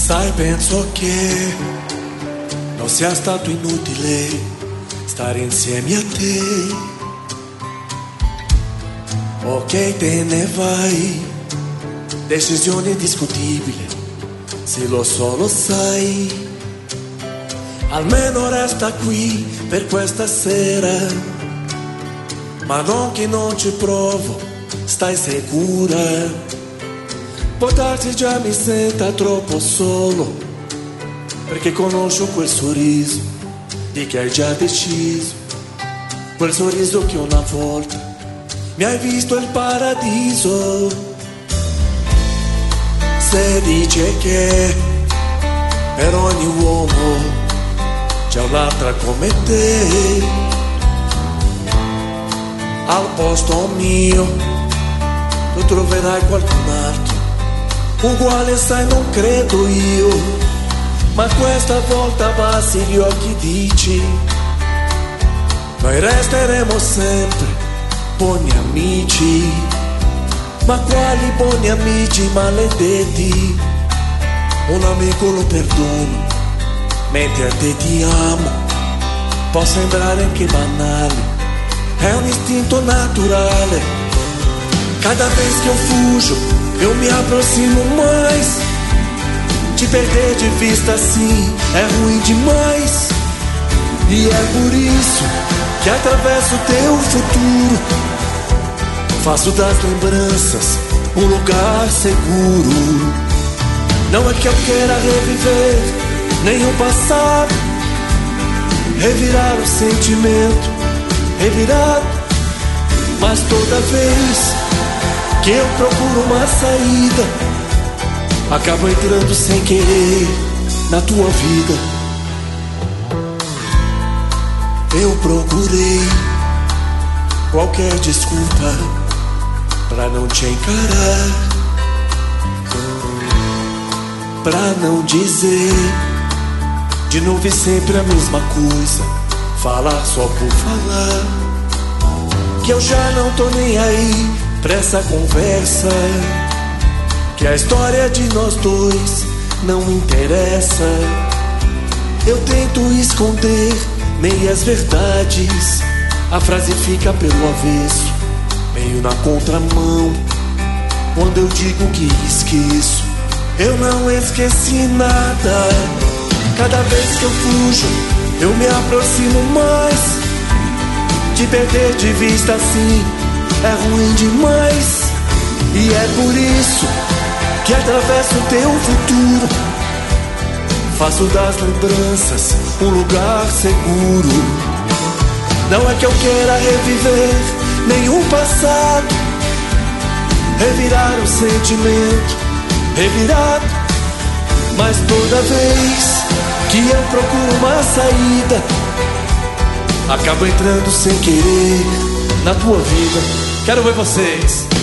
Sai, penso che non sia stato inutile stare insieme a te. Ok, te ne vai, decisione discutibile, se lo so lo sai. Almeno resta qui per questa sera, ma non che non ci provo, stai sicura? Può darsi già mi senta troppo solo, perché conosco quel sorriso di chi hai già deciso, quel sorriso che una volta mi hai visto il paradiso. Se dice che per ogni uomo c'è un'altra come te, al posto mio tu troverai qualcun altro uguale, sai, non credo io, ma questa volta abbassi gli occhi, dici noi resteremo sempre buoni amici. Ma quali buoni amici maledetti? Un amico lo perdono, mentre a te ti amo. Può sembrare anche banale, è un istinto naturale. Cada vez que eu fujo, eu me aproximo mais. Te perder de vista assim é ruim demais. E é por isso que atravesso teu futuro, faço das lembranças um lugar seguro. Não é que eu queira reviver nenhum passado, revirar o sentimento, revirar. Mas toda vez que eu procuro uma saída, acabo entrando sem querer na tua vida. Eu procurei qualquer desculpa pra não te encarar, pra não dizer de novo e sempre a mesma coisa, falar só por falar, que eu já não tô nem aí pra essa conversa, que a história de nós dois não interessa. Eu tento esconder meias verdades, a frase fica pelo avesso, meio na contramão. Quando eu digo que esqueço, eu não esqueci nada. Cada vez que eu fujo, eu me aproximo mais. Te perder de vista assim é ruim demais. E é por isso que atravesso o teu futuro, faço das lembranças um lugar seguro. Não é que eu queira reviver nenhum passado, revirar o sentimento, revirar. Mas toda vez que eu procuro uma saída, acabo entrando sem querer na tua vida. Quero ver vocês.